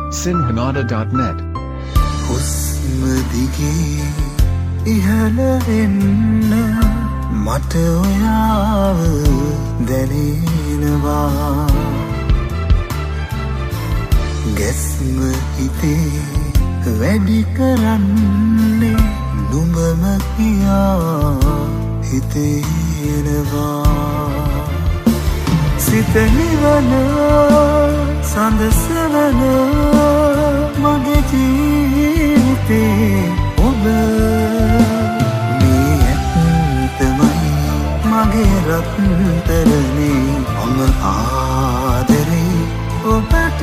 sinhanada.net හුස්ම දිගේ ඉහළ එන්න මට ඔයාව දැනෙනවා ගැස්ම හිතේ වැඩි කරන්නේ නුඹම කියා හිතෙනවා සිත නිවන සඳසවන මගේ ජීවිතේ ඔබ මේ ඇත්තමයි මගේ රත්තරනේ මම ආදරේ ඔබට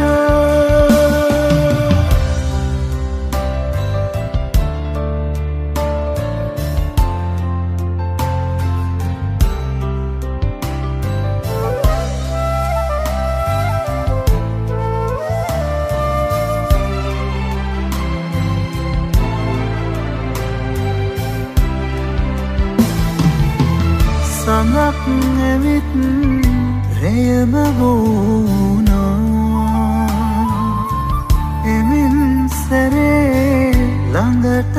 සඳක් ඇවිත් රෙයම වුණා එමින් සැරේ ළඟට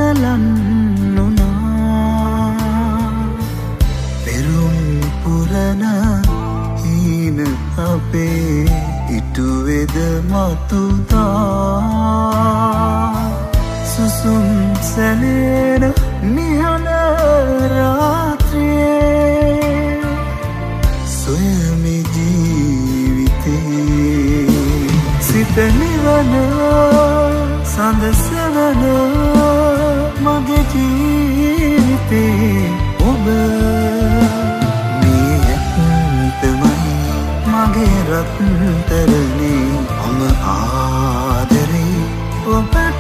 ලන්නුනා පෙරුම් පුරන හීන අපේ ඉටුවේද මතුදා සුසුම් සැලෙන නිහඬ රාත්‍රියේ සොයමි ජීවිතේ සිත නිවන සඳසවන මගේ ජීවිතේ ඔබ මේ ඇත්තමයි මගේ රත්තරනේ මම ආදරේ ඔබට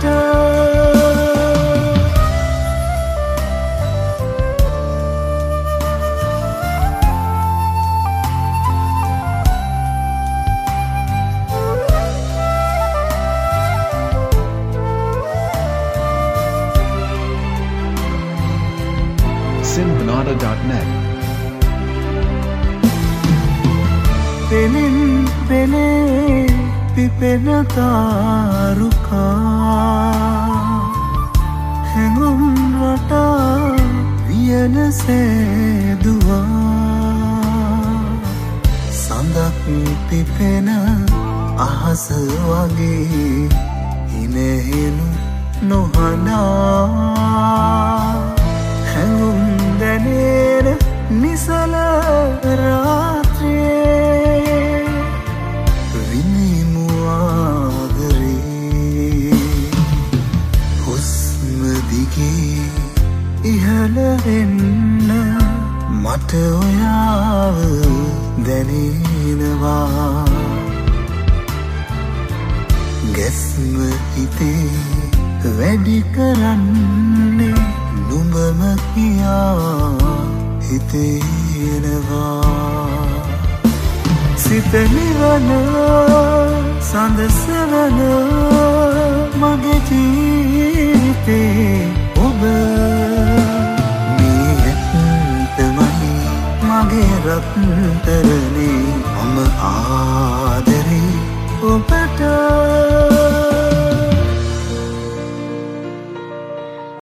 sinhanada.net පෙනෙන් පෙනේ පිපෙන තාරුකා හැඟුම් රටා වියන සේදුවා සඳක් පිපෙන අහස වගේ හිනෙහෙනු නොහනා හැඟුම් දැනෙන නිසල රාත්‍රියේ විනිමු ආදරේ හුස්ම දිගේ ඉහළ එන්න මට ඔයාව දැනෙනවා ගැස්ම හිතේ වැඩි කරන්නේ නුඹම කියා හිතෙනවා සිත නිවන සඳසවන මගේ ජීවිතේ ඔබ මේ ඇත්තමයි මගේ රත්තරනේ